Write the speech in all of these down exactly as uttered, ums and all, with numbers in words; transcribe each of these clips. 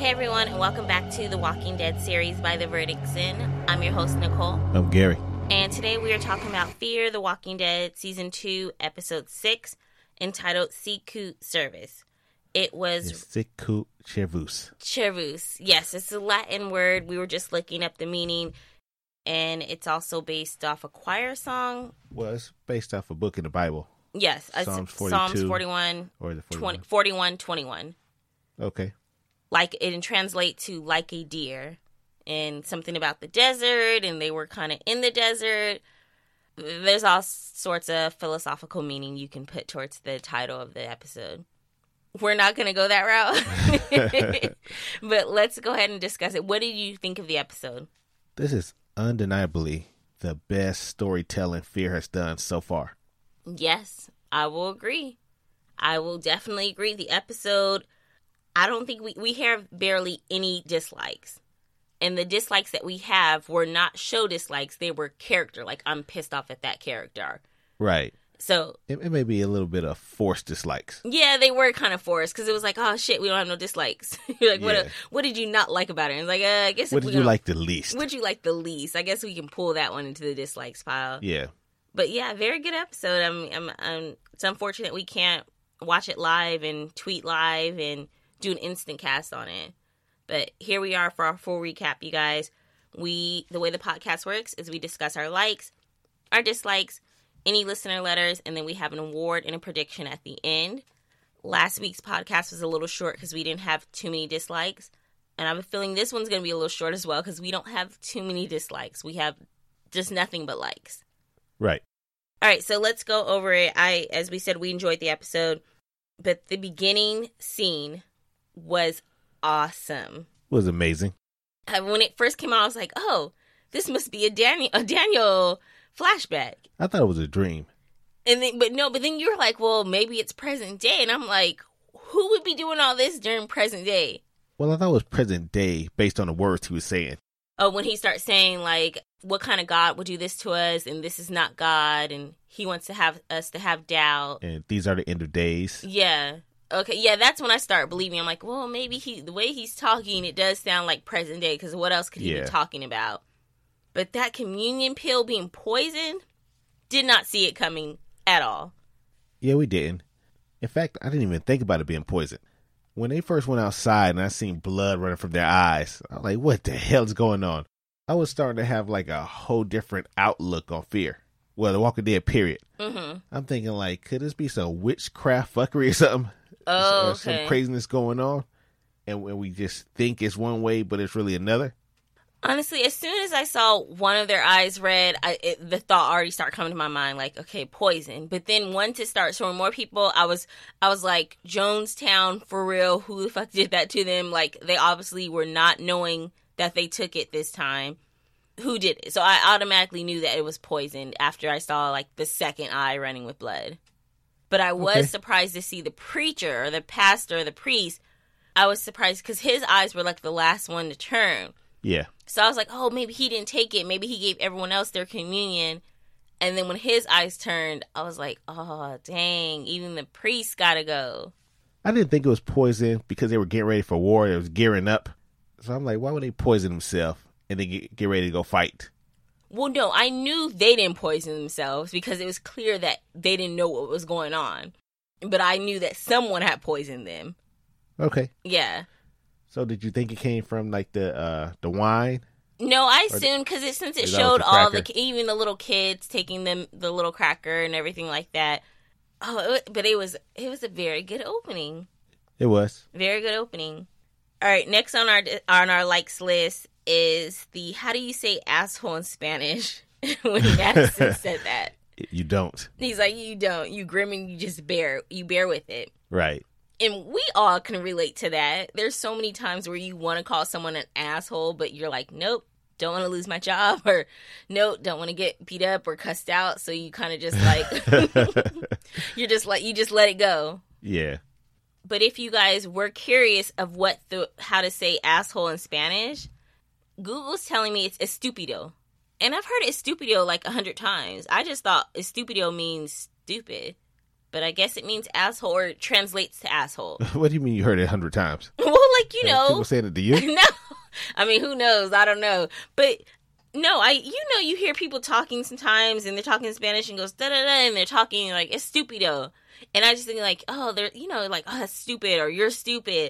Hey everyone, and welcome back to the Walking Dead series by The Verdict's In. I'm your host, Nicole. I'm Gary. And today we are talking about Fear the Walking Dead Season two, Episode six, entitled Sicut Cervus. It was... Sicut Cervus. Cervus. Yes, it's a Latin word. We were just looking up the meaning. And it's also based off a choir song. Well, it's based off a book in the Bible. Yes. Psalms forty-two. Psalms forty-one. Or the forty-one. twenty, forty-one, twenty-one. Okay. Like, it translates to like a deer. And something about the desert, and they were kind of in the desert. There's all sorts of philosophical meaning you can put towards the title of the episode. We're not going to go that route. But let's go ahead and discuss it. What did you think of the episode? This is undeniably the best storytelling Fear has done so far. Yes, I will agree. I will definitely agree. The episode, I don't think we, we have barely any dislikes. And the dislikes that we have were not show dislikes. They were character. Like, I'm pissed off at that character. Right. So It, it may be a little bit of forced dislikes. yeah, they were kind of forced because it was like, oh shit, we don't have no dislikes. You're like, Yeah. what? What did you not like about it? And it's like, uh, I guess. What if did we're you gonna- like the least? What did you like the least? I guess we can pull that one into the dislikes pile. Yeah. But yeah, very good episode. I'm, I'm, I'm, it's unfortunate we can't watch it live and tweet live and do an instant cast on it. But here we are for our full recap, you guys. We, the way the podcast works is we discuss our likes, our dislikes, any listener letters, and then we have an award and a prediction at the end. Last week's podcast was a little short because we didn't have too many dislikes. And I have a feeling this one's going to be a little short as well because we don't have too many dislikes. We have just nothing but likes. Right. All right, so let's go over it. I, as we said, we enjoyed the episode, but the beginning scene was awesome. It was amazing. Uh, When it first came out, I was like, "Oh, this must be a Daniel, a Daniel flashback." I thought it was a dream. And then, but no, but then you were like, "Well, maybe it's present day," and I'm like, "Who would be doing all this during present day?" Well, I thought it was present day based on the words he was saying. Oh, when he starts saying like, "What kind of God would do this to us?" and this is not God, and he wants to have us to have doubt. And these are the end of days. Yeah. Okay. Yeah, that's when I start believing. I'm like, well, maybe he, the way he's talking, it does sound like present day. Because what else could he Yeah. be talking about? But that communion pill being poisoned, did not see it coming at all. Yeah, we didn't. In fact, I didn't even think about it being poisoned. When they first went outside and I seen blood running from their eyes, I was like, what the hell's going on? I was starting to have like a whole different outlook on Fear. Well, The Walking Dead, period. Mm-hmm. I'm thinking like, could this be some witchcraft fuckery or something? Oh, Or okay. some craziness going on? And when we just think it's one way, but it's really another? Honestly, as soon as I saw one of their eyes red, I, it, the thought already started coming to my mind, like, okay, poison. But then once it started showing more people, I was, I was like, Jonestown, for real, who the fuck did that to them? Like, they obviously were not knowing that they took it this time. Who did it? So I automatically knew that it was poison after I saw, like, the second eye running with blood. But I was Okay. surprised to see the preacher, or the pastor, or the priest. I was surprised because his eyes were, like, the last one to turn. Yeah. So I was like, oh, maybe he didn't take it. Maybe he gave everyone else their communion. And then when his eyes turned, I was like, oh, dang, even the priest got to go. I didn't think it was poison because they were getting ready for war. It was gearing up. So I'm like, why would they poison themselves and then get, get ready to go fight? Well, no, I knew they didn't poison themselves because it was clear that they didn't know what was going on. But I knew that someone had poisoned them. Okay. Yeah. So did you think it came from like the uh, the wine? No, I assumed because it, since it Is that showed the all the, cracker? even the little kids taking them the little cracker and everything like that. Oh, it, wa- but it was it was a very good opening. It was. Very good opening. All right, next on our on our likes list is the how do you say asshole in Spanish? When Madison said that, You don't. he's like, you don't, you grim and you just bear, you bear with it. Right. And we all can relate to that. There's so many times where you want to call someone an asshole, but you're like, nope, don't want to lose my job, or nope, don't want to get beat up or cussed out. So you kind of just like, you're just like, you just let it go. Yeah. But if you guys were curious of what the how to say asshole in Spanish, Google's telling me it's estupido. And I've heard estupido like a hundred times. I just thought estupido means stupid. but I guess it means asshole or it translates to asshole. What do you mean you heard it a hundred times? Well, like, you know. People saying it to you? No. I mean, who knows? I don't know. But no, I, you know, you hear people talking sometimes and they're talking in Spanish and goes da da da and they're talking like, it's stupido. And I just think like, oh, they're, you know, like, oh, that's stupid or you're stupid.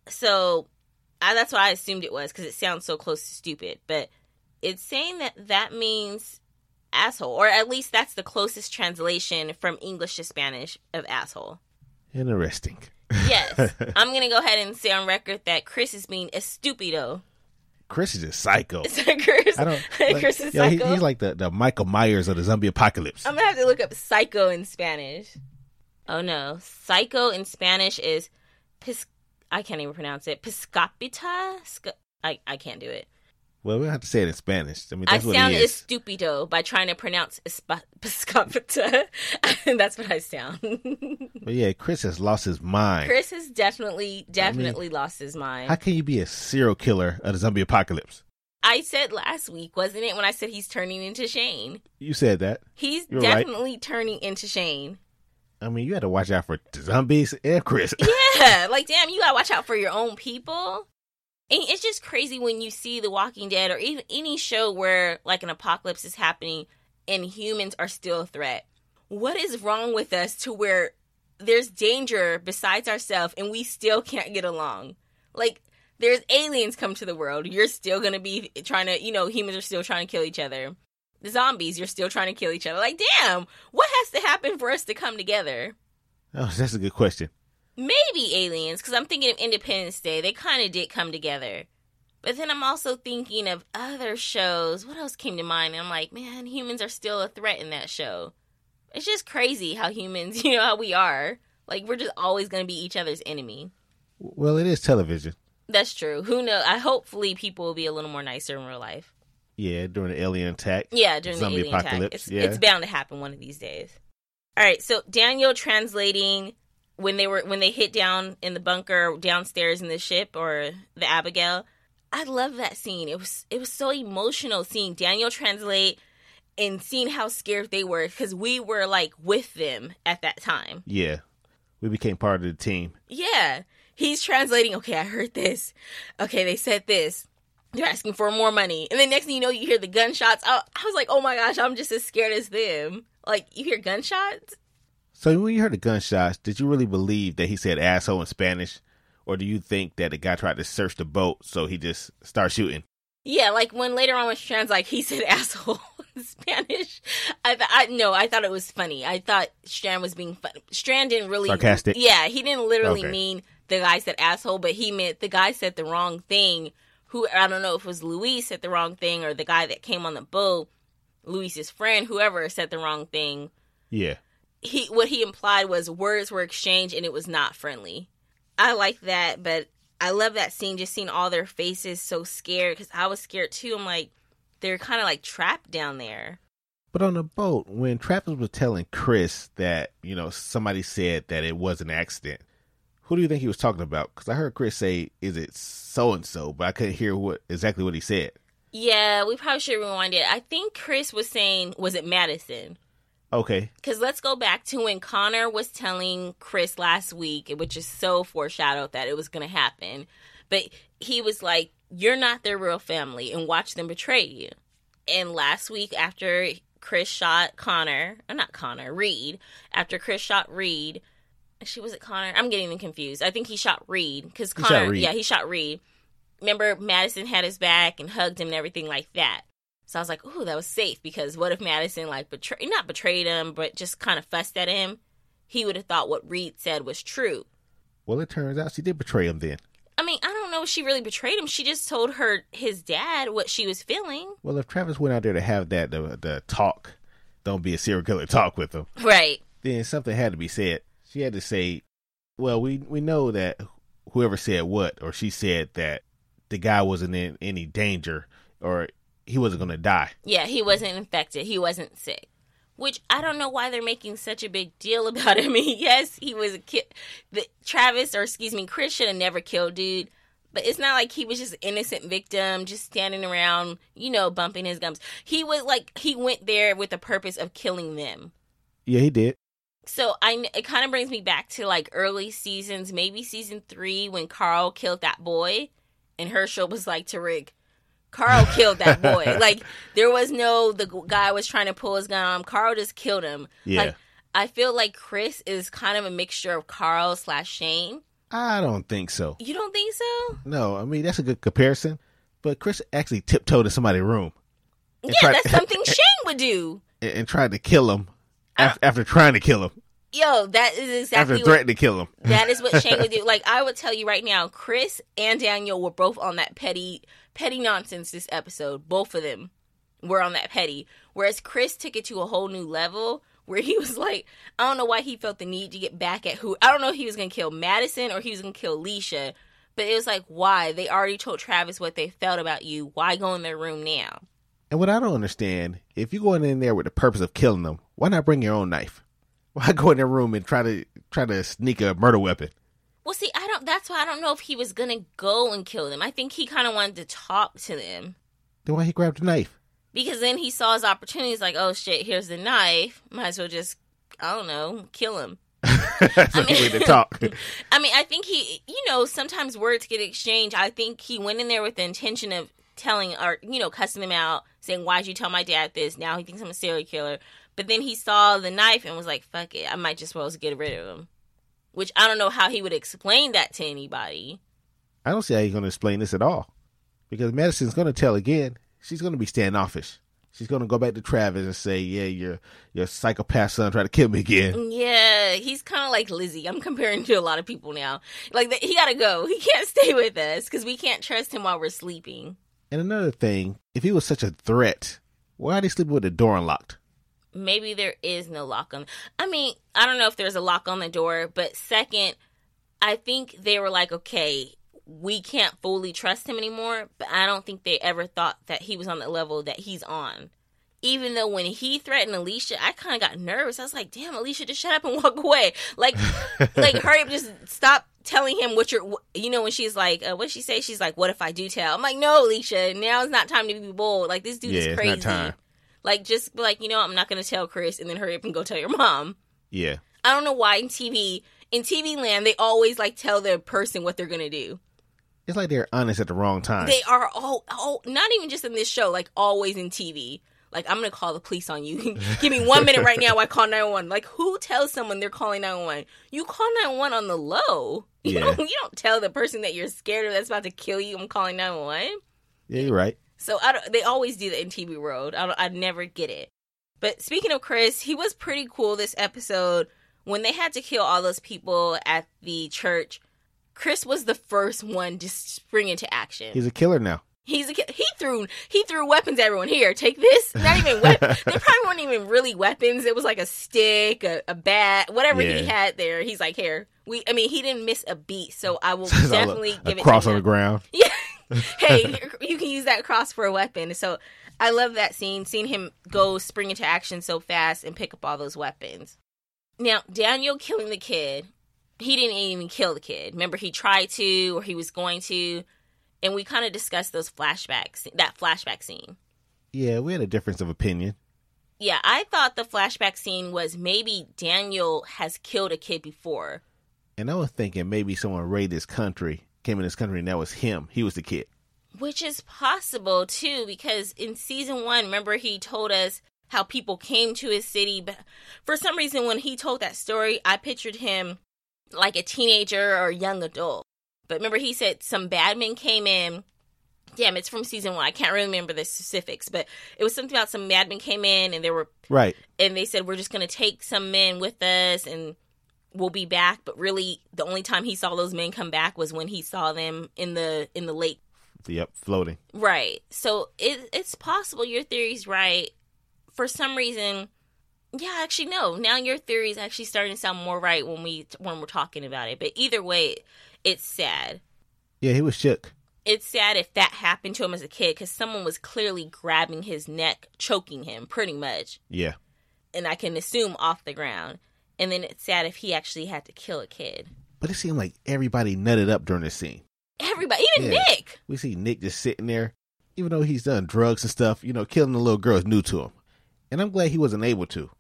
So I, that's what I assumed it was because it sounds so close to stupid. But it's saying that that means asshole, or at least that's the closest translation from English to Spanish of asshole. Interesting. Yes. I'm going to go ahead and say on record that Chris is being estupido. Chris is just psycho. Chris, I don't, like, Chris is yo, psycho. He, he's like the, the Michael Myers of the zombie apocalypse. I'm going to have to look up psycho in Spanish. Oh, no. Psycho in Spanish is, pis- I can't even pronounce it, piscopita? Sc- I, I can't do it. Well, we don't have to say it in Spanish. I mean, I that's what sound he is. estupido by trying to pronounce espa- piscopita. That's what I sound. But yeah, Chris has lost his mind. Chris has definitely, definitely I mean, lost his mind. How can you be a serial killer of the zombie apocalypse? I said last week, wasn't it, when I said he's turning into Shane? You said that. He's You're definitely right. turning into Shane. I mean, you had to watch out for zombies and Chris. Yeah, like, damn, you gotta watch out for your own people. And it's just crazy when you see The Walking Dead or even any show where, like, an apocalypse is happening and humans are still a threat. What is wrong with us to where there's danger besides ourselves and we still can't get along? Like, there's aliens come to the world. You're still going to be trying to, you know, humans are still trying to kill each other. The zombies, you're still trying to kill each other. Like, damn, what has to happen for us to come together? Oh, that's a good question. Maybe aliens, because I'm thinking of Independence Day. They kind of did come together. But then I'm also thinking of other shows. What else came to mind? And I'm like, man, humans are still a threat in that show. It's just crazy how humans, you know, how we are. Like, we're just always going to be each other's enemy. Well, it is television. That's true. Who knows? I hopefully people will be a little more nicer in real life. Yeah, during the alien attack. Yeah, during zombie the alien apocalypse. attack. It's, yeah. it's bound to happen one of these days. All right, so Daniel translating when they were when they hit down in the bunker downstairs in the ship or the Abigail. I love that scene. It was it was so emotional seeing Daniel translate and seeing how scared they were because we were like with them at that time. Yeah, we became part of the team. Yeah, he's translating. Okay, I heard this. Okay, they said this. They're asking for more money, and then next thing you know, you hear the gunshots. I, I was like, oh my gosh, I'm just as scared as them. Like, you hear gunshots. So when you heard the gunshots, did you really believe that he said asshole in Spanish? Or do you think that the guy tried to search the boat, so he just started shooting? Yeah, like when later on when Strand's like, he said asshole in Spanish. I thought, I, no, I thought it was funny. I thought Strand was being funny. Strand didn't really. Sarcastic? Yeah, he didn't literally Okay. mean the guy said asshole, but he meant the guy said the wrong thing. Who, I don't know if it was Luis said the wrong thing or the guy that came on the boat, Luis's friend, whoever said the wrong thing. Yeah. He what he implied was words were exchanged and it was not friendly. I like that, but I love that scene, just seeing all their faces so scared, because I was scared too. I'm like, they're kind of like trapped down there. But on the boat, when Travis was telling Chris that, you know, somebody said that it was an accident, who do you think he was talking about? Because I heard Chris say, is it so-and-so, but I couldn't hear what exactly what he said. Yeah, we probably should rewind it. I think Chris was saying, was it Madison? Okay. Because let's go back to when Connor was telling Chris last week, which is so foreshadowed that it was going to happen. But he was like, you're not their real family, and watch them betray you. And last week, after Chris shot Connor, or not Connor, Reed, after Chris shot Reed, she was it Connor? I'm getting them confused. I think he shot Reed. Because Connor, shot Reed. yeah, he shot Reed. Remember, Madison had his back and hugged him and everything like that. So I was like, ooh, that was safe, because what if Madison, like, betrayed, not betrayed him, but just kind of fussed at him? He would have thought what Reed said was true. Well, it turns out she did betray him then. I mean, I don't know if she really betrayed him. She just told her, his dad, what she was feeling. Well, if Travis went out there to have that, the, the talk, don't be a serial killer talk with him, Right. then something had to be said. She had to say, well, we, we know that whoever said what, or she said that the guy wasn't in any danger, or he wasn't going to die. Yeah, he wasn't infected. He wasn't sick. Which, I don't know why they're making such a big deal about it. I mean, yes, he was a kid. The, Travis, or excuse me, Chris should have never killed dude. But it's not like he was just an innocent victim, just standing around, you know, bumping his gums. He was like, he went there with the purpose of killing them. Yeah, he did. So I, it kind of brings me back to like early seasons, maybe season three when Carl killed that boy, and Herschel was like to Rick, Carl killed that boy. Like there was no the guy was trying to pull his gun on him. Carl just killed him. Yeah. Like, I feel like Chris is kind of a mixture of Carl slash Shane. I don't think so. You don't think so? No, I mean that's a good comparison. But Chris actually tiptoed in somebody's room. Yeah, tried, that's something Shane would do. And, and tried to kill him after, after trying to kill him. Yo, that is exactly after threatening to kill him. That is what Shane would do. Like I would tell you right now, Chris and Daniel were both on that petty, petty nonsense this episode. Both of them were on that petty. Whereas Chris took it to a whole new level where he was like, I don't know why he felt the need to get back at who. I don't know if he was going to kill Madison or he was going to kill Alicia. But it was like, why? They already told Travis what they felt about you. Why go in their room now? And what I don't understand, if you're going in there with the purpose of killing them, why not bring your own knife? Why go in their room and try to try to sneak a murder weapon? Well, see, I don't. That's why I don't know if he was gonna go and kill them. I think he kind of wanted to talk to them. Then why he grabbed the knife? Because then he saw his opportunities. Like, oh shit, here's the knife. Might as well just, I don't know, kill him. That's I the mean, way to talk. I mean, I think he, you know, sometimes words get exchanged. I think he went in there with the intention of telling, or, you know, cussing him out, saying, why'd you tell my dad this? Now he thinks I'm a serial killer. But then he saw the knife and was like, fuck it, I might just well get rid of him. Which I don't know how he would explain that to anybody. I don't see how he's going to explain this at all. Because Madison's going to tell again. She's going to be standoffish. She's going to go back to Travis and say, yeah, your your psychopath son tried to kill me again. Yeah, he's kind of like Lizzie. I'm comparing to a lot of people now. Like, he got to go. He can't stay with us because we can't trust him while we're sleeping. And another thing, if he was such a threat, why are they sleeping with the door unlocked? Maybe there is no lock on. I mean, I don't know if there's a lock on the door. But second, I think they were like, okay, we can't fully trust him anymore, but I don't think they ever thought that he was on the level that he's on. Even though when he threatened Alicia, I kind of got nervous. I was like, damn, Alicia, just shut up and walk away. Like, like hurry up, just stop telling him what you're, you know, when she's like, uh, what did she say? She's like, what if I do tell? I'm like, no, Alicia, now is not time to be bold. Like, this dude yeah, is crazy. It's not time. Like, just be like, you know, I'm not going to tell Chris, and then hurry up and go tell your mom. Yeah. I don't know why in T V, in T V land, they always, like, tell the person what they're going to do. It's like they're honest at the wrong time. They are all, all, not even just in this show, like always in T V. Like, I'm going to call the police on you. Give me one minute right now, I call nine one one. Like, who tells someone they're calling nine one one? You call nine one one on the low. You, yeah. don't, you don't tell the person that you're scared of that's about to kill you, I'm calling nine one one. Yeah, you're right. So I don't, they always do that in T V world. I, don't, I never get it. But speaking of Chris, he was pretty cool this episode. When they had to kill all those people at the church, Chris was the first one to spring into action. He's a killer now. He's a he threw he threw weapons at everyone. Here, take this. Not even weapons. They probably weren't even really weapons. It was like a stick, a, a bat, whatever yeah. he had there. He's like, here. We, I mean, he didn't miss a beat, so I will definitely a, give a it. Cross to him. on the ground. Yeah. Hey, you can use that cross for a weapon. So I love that scene. Seeing him go spring into action so fast and pick up all those weapons. Now, Daniel killing the kid. He didn't even kill the kid. Remember, he tried to, or he was going to, and we kind of discussed those flashbacks, that flashback scene. Yeah, we had a difference of opinion. Yeah, I thought the flashback scene was maybe Daniel has killed a kid before. And I was thinking maybe someone raided this country, came in this country, and that was him. He was the kid. Which is possible, too, because in season one, remember he told us how people came to his city. But for some reason, when he told that story, I pictured him like a teenager or a young adult. But remember, he said some bad men came in. Damn, it's from season one. I can't really remember the specifics, but it was something about some bad men came in and they were right. And they said, we're just going to take some men with us and we'll be back. But really, the only time he saw those men come back was when he saw them in the in the lake. Yep, floating. Right. So it, it's possible your theory's right. For some reason, yeah, actually, no. Now your theory is actually starting to sound more right when, we, when we're talking about it. But either way, it's sad. Yeah, he was shook. It's sad if that happened to him as a kid because someone was clearly grabbing his neck, choking him, pretty much. Yeah. And I can assume off the ground. And then it's sad if he actually had to kill a kid. But it seemed like everybody nutted up during this scene. Everybody, even yeah. Nick. We see Nick just sitting there. Even though he's done drugs and stuff, you know, killing the little girl is new to him. And I'm glad he wasn't able to.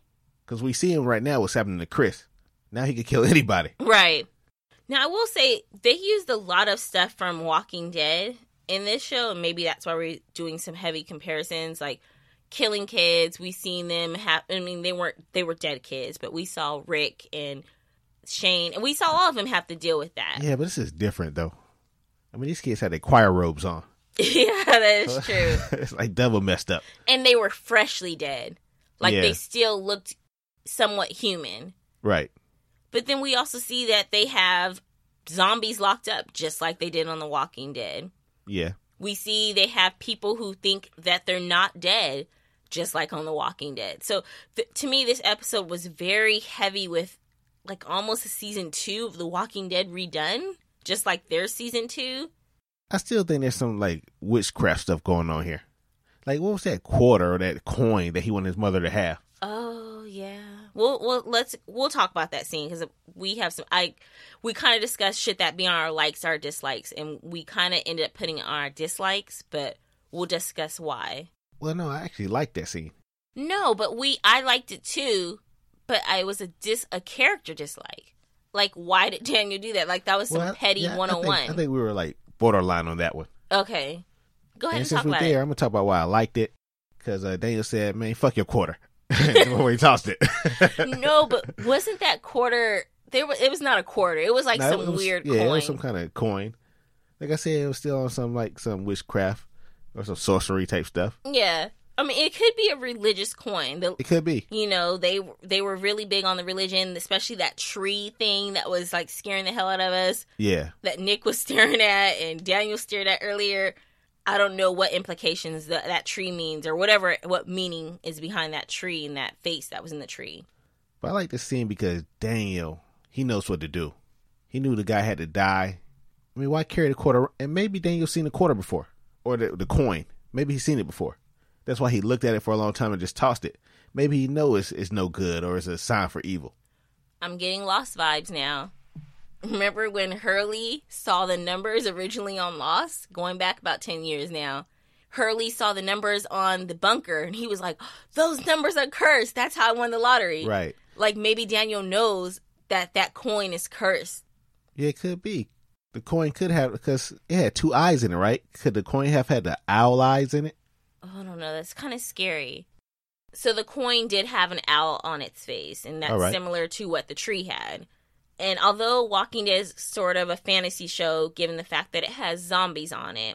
Because we see him right now, what's happening to Chris. Now he can kill anybody. Right. Now, I will say, they used a lot of stuff from Walking Dead in this show, and maybe that's why we're doing some heavy comparisons, like killing kids. We seen them have, I mean, they weren't, they were dead kids, but we saw Rick and Shane, and we saw all of them have to deal with that. Yeah, but this is different, though. I mean, these kids had their choir robes on. Yeah, that is true. It's like double messed up. And they were freshly dead. Like, Yeah. they still looked somewhat human. Right. But then we also see that they have zombies locked up, just like they did on The Walking Dead. Yeah. We see they have people who think that they're not dead, just like on The Walking Dead. So, th- to me, this episode was very heavy with, like, almost a season two of The Walking Dead redone, just like their season two. I still think there's some, like, witchcraft stuff going on here. Like, what was that quarter or that coin that he wanted his mother to have? Oh, yeah. Well, well, let's we'll talk about that scene because we have some. I we kind of discussed should that be on our likes, our dislikes, and we kind of ended up putting it on our dislikes, but we'll discuss why. Well, no, I actually like that scene. No, but we I liked it too, but I was a dis a character dislike. Like, why did Daniel do that? Like, that was some Well, I- petty yeah, one oh one. I think, I think we were like borderline on that one. Okay, go ahead And and, since talk we're about there, it. I'm gonna talk about why I liked it. Because uh, Daniel said, "Man, fuck your quarter," when he tossed it. No, but wasn't that quarter? There was. It was not a quarter. It was like No, some it was- weird yeah, coin. it was some kind of coin. Like I said, it was still on some like some witchcraft or some sorcery type stuff. Yeah, I mean, it could be a religious coin. The, It could be. you know, they they were really big on the religion, especially that tree thing that was like scaring the hell out of us. Yeah. That Nick was staring at and Daniel stared at earlier. I don't know what implications that that tree means or whatever, what meaning is behind that tree and that face that was in the tree. But I like this scene because Daniel, he knows what to do. He knew the guy had to die. I mean, why carry the quarter? And maybe Daniel's seen the quarter before. Or the, the coin. Maybe he's seen it before. That's why he looked at it for a long time and just tossed it. Maybe he knows it's, it's no good or it's a sign for evil. I'm getting Lost vibes now. Remember when Hurley saw the numbers originally on Lost? Going back about ten years now. Hurley saw the numbers on the bunker and he was like, those numbers are cursed. That's how I won the lottery. Right. Like, maybe Daniel knows that that coin is cursed. Yeah, it could be. The coin could have, because it had two eyes in it, right? Could the coin have had the owl eyes in it? Oh, I don't know. That's kind of scary. So the coin did have an owl on its face, and that's All right. similar to what the tree had. And although Walking Dead is sort of a fantasy show, given the fact that it has zombies on it,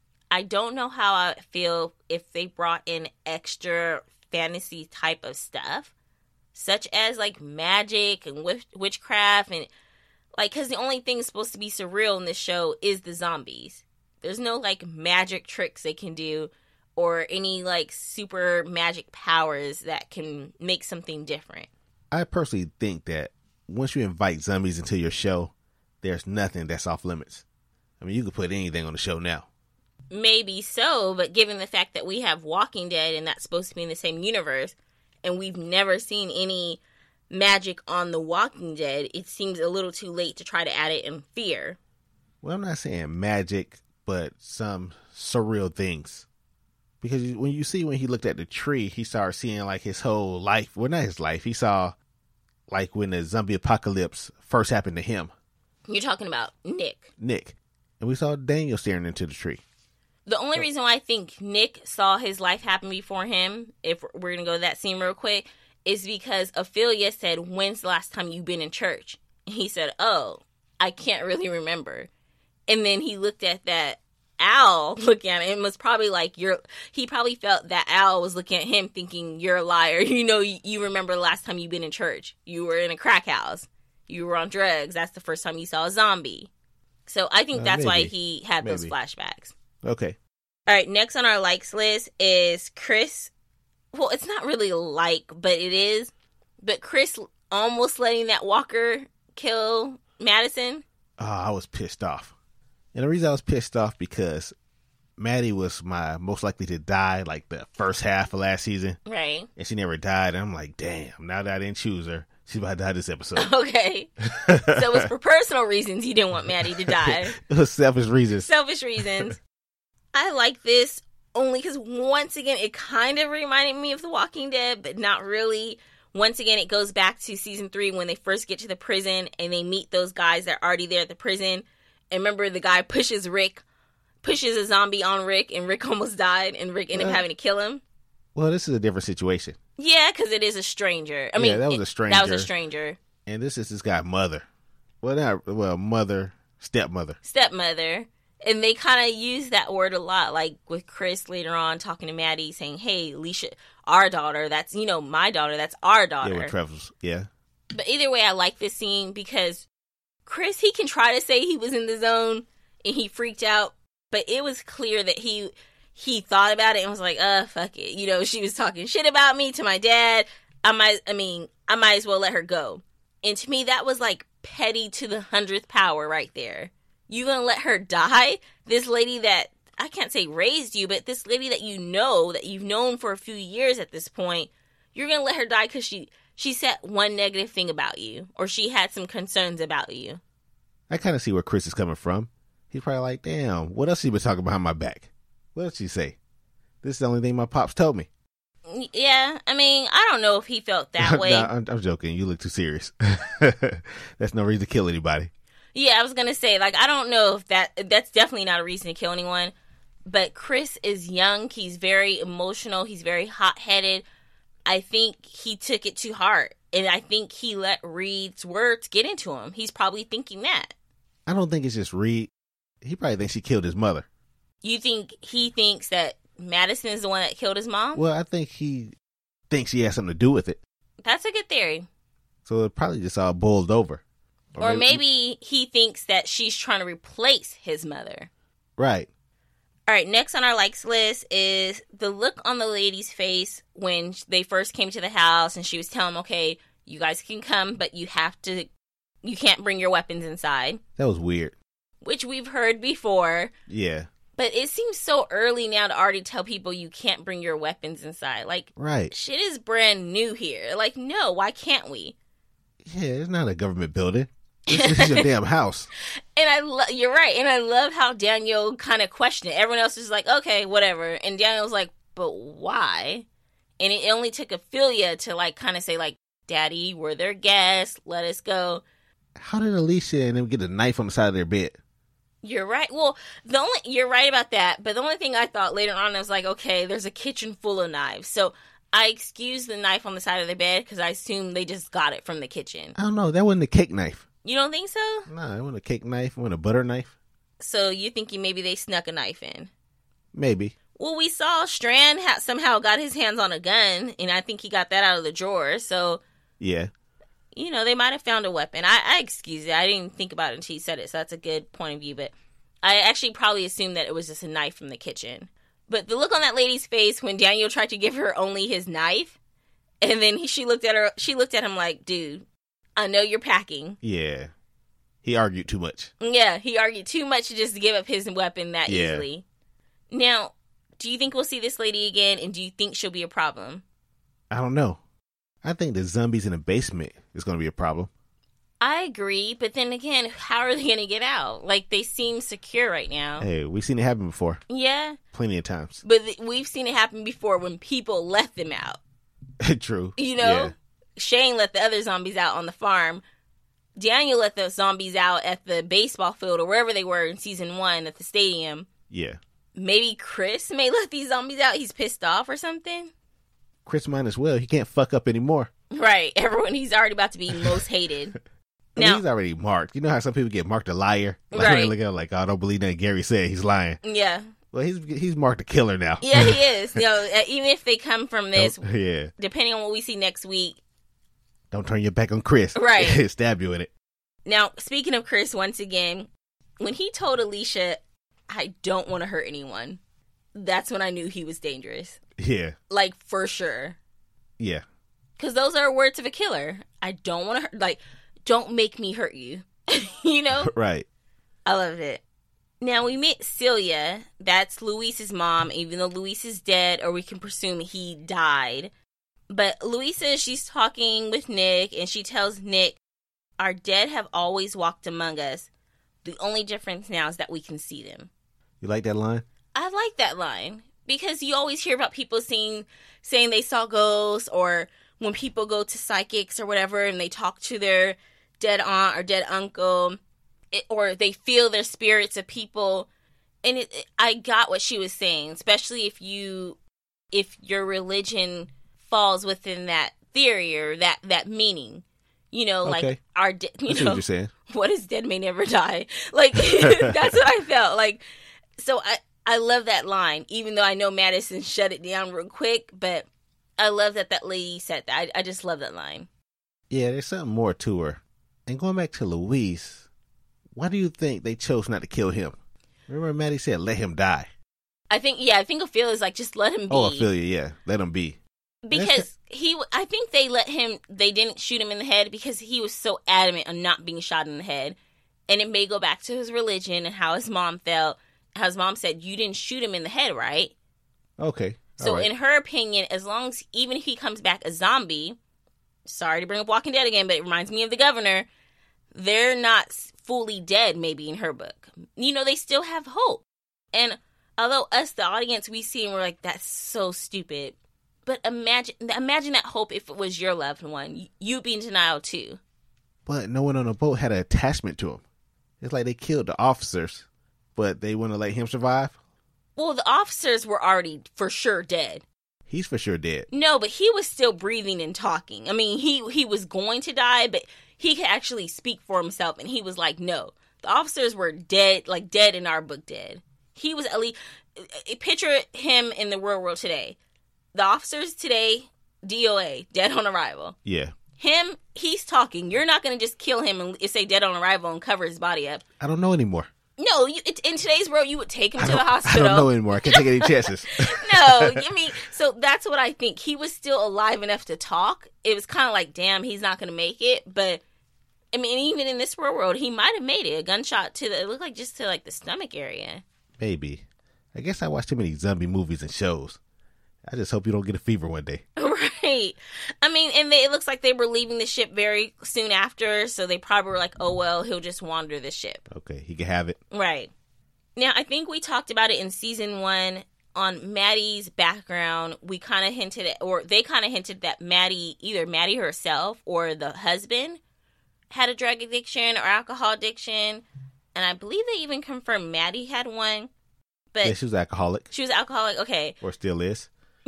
I don't know how I feel if they brought in extra fantasy type of stuff, such as like magic and witch- witchcraft, and like, because the only thing supposed to be surreal in this show is the zombies. There's no like magic tricks they can do or any like super magic powers that can make something different. I personally think that once you invite zombies into your show, there's nothing that's off limits. I mean, you could put anything on the show now. Maybe so, but given the fact that we have Walking Dead and that's supposed to be in the same universe, and we've never seen any magic on The Walking Dead, it seems a little too late to try to add it in Fear. Well, I'm not saying magic, but some surreal things. Because when you see when he looked at the tree, he started seeing like his whole life. Well, not his life. He saw like when the zombie apocalypse first happened to him. You're talking about Nick. Nick. And we saw Daniel staring into the tree. The only reason why I think Nick saw his life happen before him, if we're going to go to that scene real quick, is because Ophelia said, when's the last time you've been in church? And he said, oh, I can't really remember. And then he looked at that owl looking at it and was probably like, you're, he probably felt that owl was looking at him thinking, you're a liar. You know, you, you remember the last time you've been in church. You were in a crack house. You were on drugs. That's the first time you saw a zombie. So I think Uh, that's why maybe. he had those Maybe. flashbacks. Okay. All right, next on our likes list is Chris. Well, it's not really a like, but it is. But Chris almost letting that walker kill Madison. Oh, I was pissed off. And the reason I was pissed off because Maddie was my most likely to die like the first half of last season. Right. And she never died. And I'm like, damn, now that I didn't choose her, she's about to die this episode. Okay. So it was for personal reasons you didn't want Maddie to die. It was selfish reasons. Selfish reasons. I like this only because, once again, it kind of reminded me of The Walking Dead, but not really. once again, it goes back to season three when they first get to the prison and they meet those guys that are already there at the prison. And remember, the guy pushes Rick, pushes a zombie on Rick, and Rick almost died, and Rick ended well, up having to kill him. Well, this is a different situation. Yeah, because it is a stranger. I mean, yeah, that was it, a stranger. That was a stranger. And this is this guy's mother. Well, not well, mother, stepmother. Stepmother. And they kind of use that word a lot, like with Chris later on talking to Maddie, saying, hey, Alicia, our daughter, that's, you know, my daughter, that's our daughter. Yeah, with Trevor's, yeah. But either way, I like this scene because Chris, he can try to say he was in the zone and he freaked out, but it was clear that he he thought about it and was like, uh, fuck it. You know, she was talking shit about me to my dad. I might, I mean, I might as well let her go. And to me, that was like petty to the hundredth power right there. You gonna let her die? This lady that, I can't say raised you, but this lady that you know, that you've known for a few years at this point, you're gonna let her die because she, she said one negative thing about you, or she had some concerns about you. I kind of see where Chris is coming from. He's probably like, damn, what else he been talking behind my back? What did she say? This is the only thing my pops told me. Yeah, I mean, I don't know if he felt that way. nah, I'm, I'm joking. You look too serious. That's no reason to kill anybody. Yeah, I was going to say, like, I don't know if that, that's definitely not a reason to kill anyone. But Chris is young. He's very emotional. He's very hot-headed. I think he took it too hard. And I think he let Reed's words get into him. He's probably thinking that. I don't think it's just Reed. He probably thinks she killed his mother. You think he thinks that Madison is the one that killed his mom? Well, I think he thinks she has something to do with it. That's a good theory. So it probably just all boiled over. Or, or maybe, maybe he thinks that she's trying to replace his mother. Right. All right, next on our likes list is the look on the lady's face when they first came to the house and she was telling them, okay, you guys can come, but you have to, you can't bring your weapons inside. That was weird. Which we've heard before. Yeah. But it seems so early now to already tell people you can't bring your weapons inside. Like, right. Shit is brand new here. Like, no, why can't we? Yeah, it's not a government building. This is your damn house. And I lo- you're right. And I love how Daniel kind of questioned it. Everyone else was like, okay, whatever. And Daniel was like, but why? And it only took Ophelia to, like, kind of say, like, Daddy, we're their guests. Let us go. How did Alicia and them get a knife on the side of their bed? You're right. Well, the only you're right about that. But the only thing I thought later on, I was like, okay, there's a kitchen full of knives. So I excused the knife on the side of the bed because I assumed they just got it from the kitchen. I don't know. That wasn't a cake knife. You don't think so? No, it wasn't a cake knife. It wasn't a butter knife. So you're thinking maybe they snuck a knife in? Maybe. Well, we saw Strand ha- somehow got his hands on a gun, and I think he got that out of the drawer. So, yeah. You know, they might have found a weapon. I, I excuse it. I didn't think about it until you said it, so that's a good point of view. But I actually probably assumed that it was just a knife from the kitchen. But the look on that lady's face when Daniel tried to give her only his knife, and then he, she looked at her. She looked at him like, dude, I know you're packing. Yeah. He argued too much. Yeah, he argued too much to just give up his weapon that yeah. easily. Now, do you think we'll see this lady again, and do you think she'll be a problem? I don't know. I think the zombies in the basement is going to be a problem. I agree, but then again, how are they going to get out? Like, they seem secure right now. Hey, we've seen it happen before. Yeah. Plenty of times. But th- we've seen it happen before when people let them out. True. You know? Yeah. Shane let the other zombies out on the farm. Daniel let the zombies out at the baseball field or wherever they were in season one at the stadium. Yeah. Maybe Chris may let these zombies out. He's pissed off or something. Chris might as well. He can't fuck up anymore. Right. Everyone, he's already about to be most hated. I mean, now, he's already marked. You know how some people get marked a liar? Like, right. When they look at him like, oh, I don't believe that Gary said. He's lying. Yeah. Well, he's he's marked a killer now. Yeah, he is. You know, even if they come from this, don't, yeah. depending on what we see next week. Don't turn your back on Chris. Right. Stab you in it. Now, speaking of Chris, once again, when he told Alicia, I don't want to hurt anyone, that's when I knew he was dangerous. Yeah. Like, for sure. Yeah. Because those are words of a killer. I don't want to hurt, like, don't make me hurt you. You know? Right. I love it. Now, we meet Celia. That's Luis's mom, even though Luis is dead, or we can presume he died. But Luisa, she's talking with Nick, and she tells Nick, our dead have always walked among us. The only difference now is that we can see them. You like that line? I like that line. Because you always hear about people seeing, saying they saw ghosts, or when people go to psychics or whatever and they talk to their dead aunt or dead uncle, it, or they feel their spirits of people. And it, it, I got what she was saying, especially if you, if your religion falls within that theory or that, that meaning. You know, okay. like, our, de- you I see know, what you're saying. What is dead may never die. Like, that's what I felt. Like, so I, I love that line, even though I know Madison shut it down real quick, but I love that that lady said that. I, I just love that line. Yeah, there's something more to her. And going back to Luis, why do you think they chose not to kill him? Remember Maddie said, let him die. I think, yeah, I think Ophelia's like, just let him be. Oh, Ophelia, yeah. Let him be. Because he, I think they let him, they didn't shoot him in the head because he was so adamant on not being shot in the head. And it may go back to his religion and how his mom felt. How his mom said, you didn't shoot him in the head, right? Okay. So right. in her opinion, as long as, even if he comes back a zombie, sorry to bring up Walking Dead again, but it reminds me of the governor, they're not fully dead, maybe, in her book. You know, they still have hope. And although us, the audience, we see and we're like, that's so stupid. But imagine imagine that hope if it was your loved one. You'd be in denial too. But no one on the boat had an attachment to him. It's like they killed the officers, but they want to let him survive? Well, the officers were already for sure dead. He's for sure dead. No, but he was still breathing and talking. I mean, he, he was going to die, but he could actually speak for himself. And he was like, no. The officers were dead, like dead in our book dead. He was at least... Picture him in the real world today. The officers today, D O A, dead on arrival. Yeah. Him, he's talking. You're not going to just kill him and say dead on arrival and cover his body up. I don't know anymore. No, you, it, in today's world, you would take him I to the hospital. I don't know anymore. I can't take any chances. No, I mean, so that's what I think. He was still alive enough to talk. It was kind of like, damn, he's not going to make it. But, I mean, even in this real world, he might have made it. A gunshot to the, it looked like just to like the stomach area. Maybe. I guess I watch too many zombie movies and shows. I just hope you don't get a fever one day. Right. I mean, and they, it looks like they were leaving the ship very soon after, so they probably were like, oh, well, he'll just wander the ship. Okay, he can have it. Right. Now, I think we talked about it in season one on Maddie's background. We kind of hinted at, or they kind of hinted that Maddie, either Maddie herself or the husband had a drug addiction or alcohol addiction. And I believe they even confirmed Maddie had one. But yeah, she was alcoholic. She was alcoholic, okay. Or still is.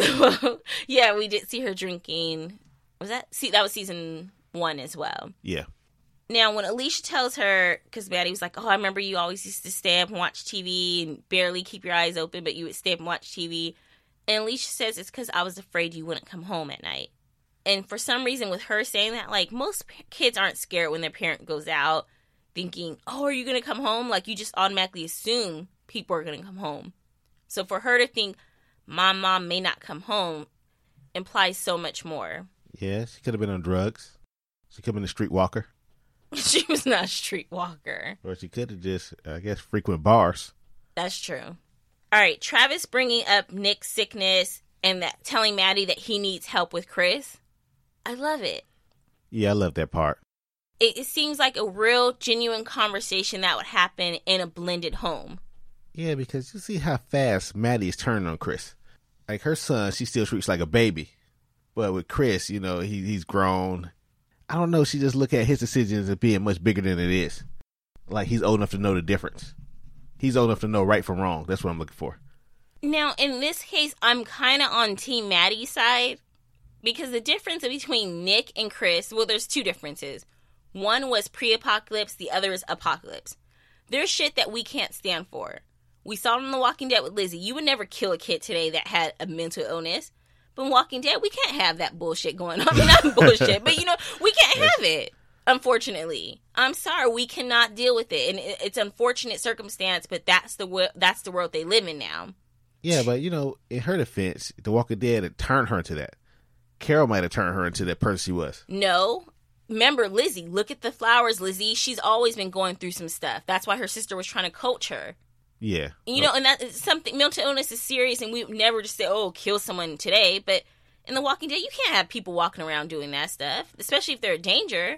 Yeah, we did see her drinking. Was that? See, that was season one as well. Yeah. Now, when Alicia tells her, because Maddie was like, oh, I remember you always used to stay up and watch T V and barely keep your eyes open, but you would stay up and watch T V. And Alicia says it's because I was afraid you wouldn't come home at night. And for some reason, with her saying that, like, most p- kids aren't scared when their parent goes out thinking, oh, are you going to come home? Like, you just automatically assume people are going to come home. So for her to think, my mom may not come home implies so much more. Yeah, she could have been on drugs. She could have been a streetwalker. She was not a streetwalker. Or she could have just, I guess, frequent bars. That's true. All right, Travis bringing up Nick's sickness and that telling Maddie that he needs help with Chris. I love it. Yeah, I love that part. It, it seems like a real, genuine conversation that would happen in a blended home. Yeah, because you see how fast Maddie is turning on Chris. Like, her son, she still treats like a baby. But with Chris, you know, he he's grown. I don't know, she just look at his decisions as being much bigger than it is. Like, he's old enough to know the difference. He's old enough to know right from wrong. That's what I'm looking for. Now, in this case, I'm kind of on Team Maddie's side. Because the difference between Nick and Chris, well, there's two differences. One was pre-apocalypse, the other is apocalypse. There's shit that we can't stand for. We saw it in The Walking Dead with Lizzie. You would never kill a kid today that had a mental illness. But in Walking Dead, we can't have that bullshit going on. I mean, not bullshit, but, you know, we can't have it, unfortunately. I'm sorry, we cannot deal with it. And it's unfortunate circumstance, but that's the that's the world they live in now. Yeah, but, you know, in her defense, The Walking Dead had turned her into that. Carol might have turned her into that person she was. No. Remember, Lizzie. Look at the flowers, Lizzie. She's always been going through some stuff. That's why her sister was trying to coach her. Yeah. You know, and that is something, mental illness is serious, and we would never just say, oh, kill someone today. But in The Walking Dead, you can't have people walking around doing that stuff, especially if they're a danger.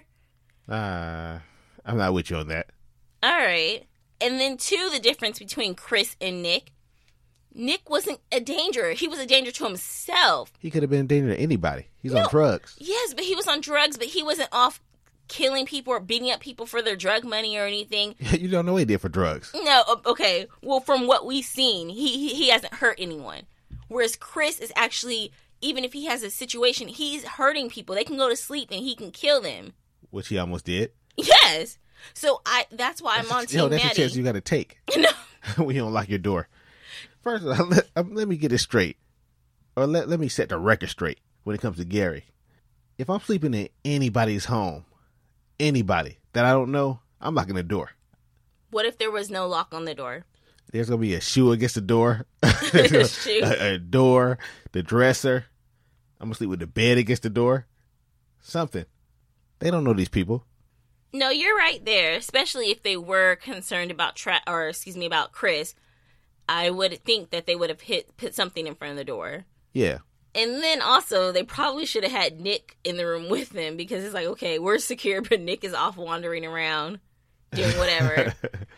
Uh, I'm not with you on that. All right. And then, two, the difference between Chris and Nick. Nick wasn't a danger. He was a danger to himself. He could have been a danger to anybody. He's no, on drugs. Yes, but he was on drugs, but he wasn't off killing people or beating up people for their drug money or anything. You don't know what he did for drugs. No, okay. Well, from what we've seen, he, he, he hasn't hurt anyone. Whereas Chris is actually, even if he has a situation, he's hurting people. They can go to sleep and he can kill them. Which he almost did. Yes. So I that's why I'm on Team Yo, that's Maddie. a chance you got to take. No. When you don't lock your door. First, let, let me get it straight. Or let, let me set the record straight when it comes to Gary. If I'm sleeping in anybody's home, anybody that I don't know, I'm locking the door. What if there was no lock on the door? There's going to be a shoe against the door. a, shoe. a, a door, the dresser. I'm going to sleep with the bed against the door. Something. They don't know these people. No, you're right there. Especially if they were concerned about, tra- or excuse me, about Chris. I would think that they would have hit put something in front of the door. Yeah. And then also, they probably should have had Nick in the room with them because it's like, okay, we're secure, but Nick is off wandering around doing whatever.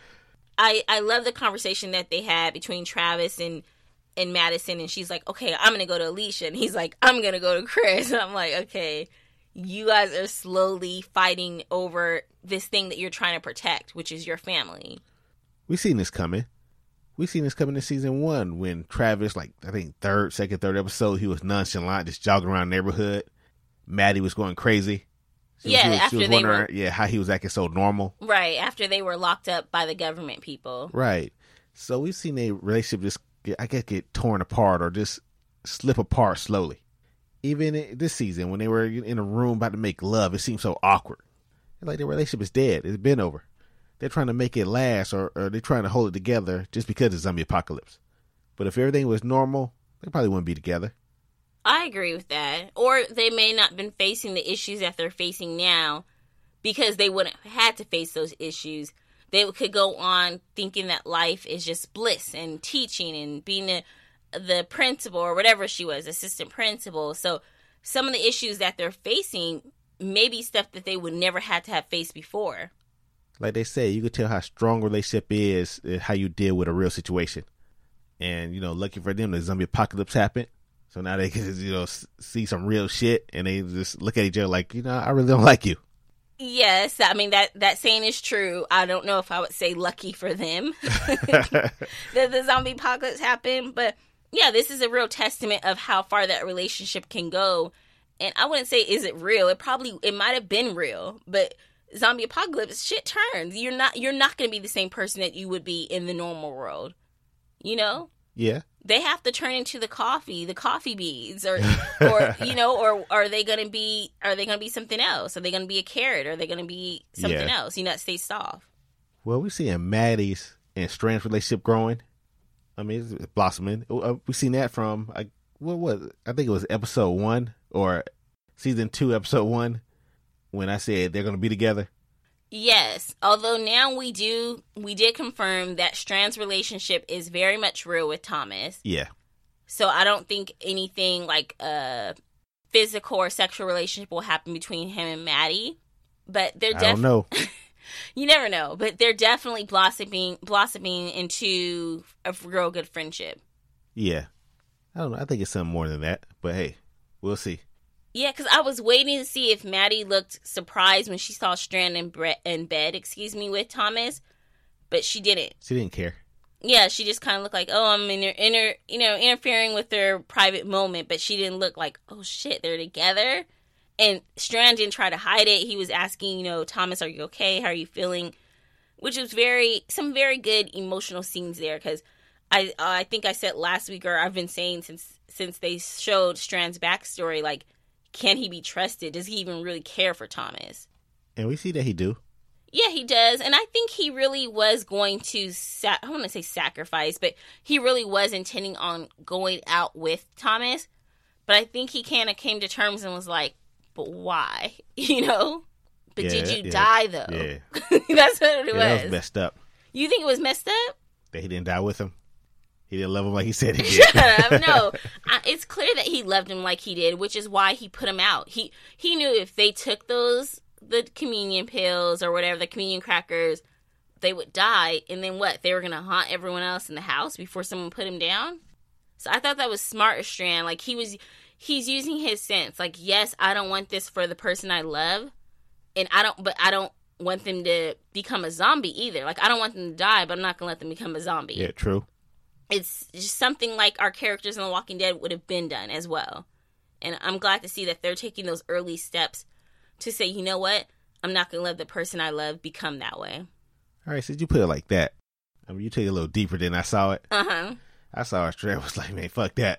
I I love the conversation that they had between Travis and, and Madison, and she's like, okay, I'm going to go to Alicia, and he's like, I'm going to go to Chris. And I'm like, okay, you guys are slowly fighting over this thing that you're trying to protect, which is your family. We've seen this coming. We seen this coming in season one when Travis, like, I think third, second, third episode, he was nonchalant, just jogging around the neighborhood. Maddie was going crazy. She yeah, was, she was, after she was they wondering, were... yeah, how he was acting so normal. Right, after they were locked up by the government people. Right. So we've seen a relationship just, get, I guess, get torn apart or just slip apart slowly. Even in this season, when they were in a room about to make love, it seemed so awkward. Like, the relationship is dead. It's been over. They're trying to make it last, or, or they're trying to hold it together just because of zombie apocalypse. But if everything was normal, they probably wouldn't be together. I agree with that. Or they may not have been facing the issues that they're facing now because they wouldn't have had to face those issues. They could go on thinking that life is just bliss and teaching and being a, the principal or whatever she was, assistant principal. So some of the issues that they're facing may be stuff that they would never have to have faced before. Like they say, you could tell how strong a relationship is, how you deal with a real situation. And, you know, lucky for them, the zombie apocalypse happened. So now they can, you know, see some real shit and they just look at each other like, you know, I really don't like you. Yes, I mean, that, that saying is true. I don't know if I would say lucky for them that the zombie apocalypse happened. But, yeah, this is a real testament of how far that relationship can go. And I wouldn't say, is it real? It probably, it might have been real, but zombie apocalypse, shit turns. You're not you're not going to be the same person that you would be in the normal world. You know? Yeah. They have to turn into the coffee, the coffee beads, or, or you know, or are they going to be, are they going to be something else? Are they going to be a carrot? Or are they going to be something yeah. else? You know, that stays soft. Well, we're seeing Maddie's and Strand's relationship growing. I mean, it's blossoming. We've seen that from, I, what was I think it was episode one or season two, episode one. When I said they're going to be together? Yes. Although now we do, we did confirm that Strand's relationship is very much real with Thomas. Yeah. So I don't think anything like a physical or sexual relationship will happen between him and Maddie. But they're definitely... I don't know. You never know. But they're definitely blossoming, blossoming into a real good friendship. Yeah. I don't know. I think it's something more than that. But hey, we'll see. Yeah, because I was waiting to see if Maddie looked surprised when she saw Strand in, bre- in bed, excuse me, with Thomas, but she didn't. She didn't care. Yeah, she just kind of looked like, oh, I'm inter- inter- you know, interfering with their private moment, but she didn't look like, oh shit, they're together. And Strand didn't try to hide it. He was asking, you know, Thomas, are you okay? How are you feeling? Which was very, some very good emotional scenes there, because I, uh, I think I said last week, or I've been saying since since they showed Strand's backstory, like, can he be trusted? Does he even really care for Thomas? And we see that he do. Yeah, he does. And I think he really was going to, sa- I want to say sacrifice, but he really was intending on going out with Thomas. But I think he kind of came to terms and was like, but why? You know? But yeah, did you yeah, die, though? Yeah. That's what it yeah, was. That was messed up. You think it was messed up? That he didn't die with him? He didn't love him like he said he did. Shut up. No, I, it's clear that he loved him like he did, which is why he put him out. He he knew if they took those, the communion pills or whatever, the communion crackers, they would die. And then what? They were going to haunt everyone else in the house before someone put him down? So I thought that was smart of Strand. Like, he was, he's using his sense. Like, yes, I don't want this for the person I love. And I don't, but I don't want them to become a zombie either. Like, I don't want them to die, but I'm not going to let them become a zombie. Yeah, true. It's just something like our characters in The Walking Dead would have been done as well. And I'm glad to see that they're taking those early steps to say, you know what? I'm not going to let the person I love become that way. All right, since you put it like that, I mean, you take it a little deeper than I saw it. Uh-huh. I saw it straight. I was like, man, fuck that.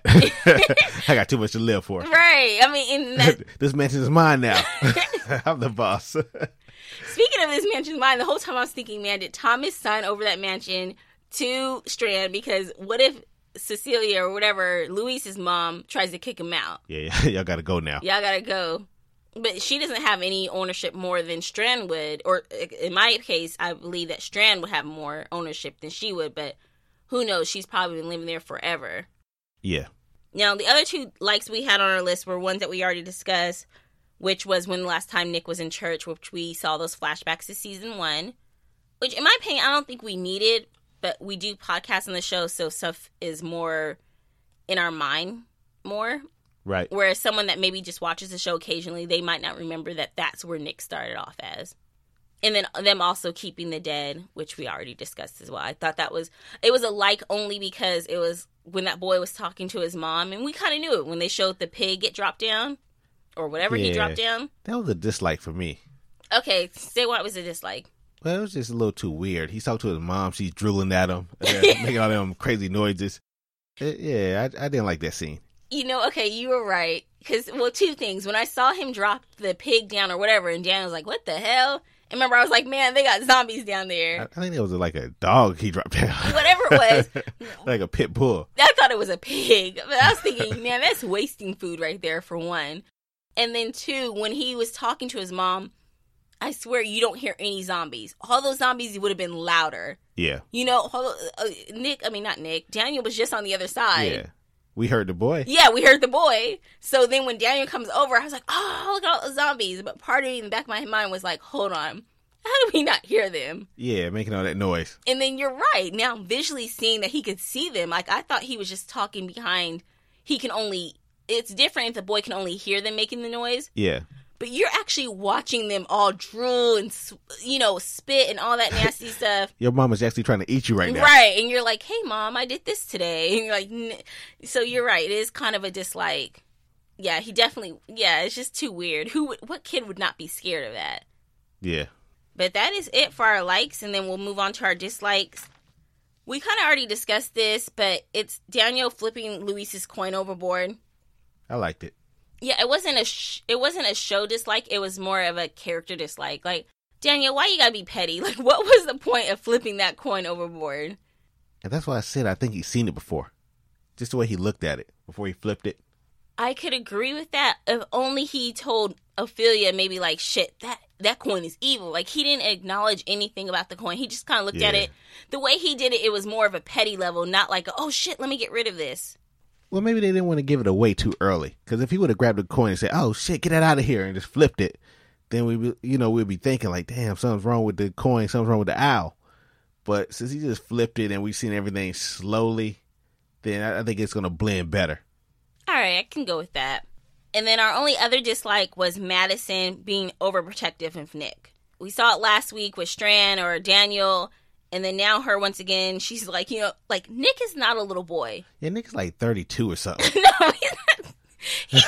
I got too much to live for. Right. I mean, in that... this mansion is mine now. I'm the boss. Speaking of this mansion's mine, the whole time I was thinking, man, did Thomas sign over that mansion to Strand? Because what if Cecilia or whatever, Luis's mom, tries to kick him out? Yeah, y'all got to go now. Y'all got to go. But she doesn't have any ownership more than Strand would. Or in my case, I believe that Strand would have more ownership than she would. But who knows? She's probably been living there forever. Yeah. Now, the other two likes we had on our list were ones that we already discussed, which was when the last time Nick was in church, which we saw those flashbacks to season one. Which, in my opinion, I don't think we needed, but we do podcasts on the show, so stuff is more in our mind more. Right. Whereas someone that maybe just watches the show occasionally, they might not remember that that's where Nick started off as. And then them also keeping the dead, which we already discussed as well. I thought that was, it was a like only because it was when that boy was talking to his mom, and we kind of knew it when they showed the pig get dropped down, or whatever yeah, he dropped down. That was a dislike for me. Okay, say what was a dislike. Well, it was just a little too weird. He's talking to his mom, she's drooling at him, uh, making all them crazy noises. It, yeah, I, I didn't like that scene. You know, okay, you were right. Because, well, two things. When I saw him drop the pig down or whatever, and Dan was like, what the hell? And remember, I was like, man, they got zombies down there. I, I think it was like a dog he dropped down. Whatever it was. Like a pit bull. I thought it was a pig. But I was thinking, man, that's wasting food right there, for one. And then, two, when he was talking to his mom, I swear you don't hear any zombies. All those zombies would have been louder. Yeah. You know, uh, Nick, I mean, not Nick, Daniel was just on the other side. Yeah. We heard the boy. Yeah, we heard the boy. So then when Daniel comes over, I was like, oh, look at all the zombies. But part of me in the back of my mind was like, hold on. How do we not hear them? Yeah, making all that noise. And then you're right. Now, visually seeing that he could see them, like, I thought he was just talking behind. He can only, it's different if the boy can only hear them making the noise. Yeah. But you're actually watching them all drool and, you know, spit and all that nasty stuff. Your mom is actually trying to eat you right now. Right. And you're like, hey, Mom, I did this today. And you're like, N-. So you're right. It is kind of a dislike. Yeah, he definitely, yeah, it's just too weird. Who? Would, what kid would not be scared of that? Yeah. But that is it for our likes, and then we'll move on to our dislikes. We kind of already discussed this, but it's Daniel flipping Luis's coin overboard. I liked it. Yeah, it wasn't a sh- it wasn't a show dislike. It was more of a character dislike. Like, Daniel, why you gotta be petty? Like, what was the point of flipping that coin overboard? And that's why I said I think he's seen it before. Just the way he looked at it before he flipped it. I could agree with that if only he told Ophelia maybe like, shit, that, that coin is evil. Like, he didn't acknowledge anything about the coin. He just kind of looked yeah. at it. The way he did it, it was more of a petty level, not like, oh, shit, let me get rid of this. Well, maybe they didn't want to give it away too early. Because if he would have grabbed the coin and said, oh, shit, get that out of here, and just flipped it, then we, you know, we'd be thinking like, damn, something's wrong with the coin, something's wrong with the owl. But since he just flipped it and we've seen everything slowly, then I think it's going to blend better. All right, I can go with that. And then our only other dislike was Madison being overprotective of Nick. We saw it last week with Strand or Daniel, and then now her once again, she's like, you know, like, Nick is not a little boy. Yeah, Nick's like thirty-two or something. No, he's not. He's,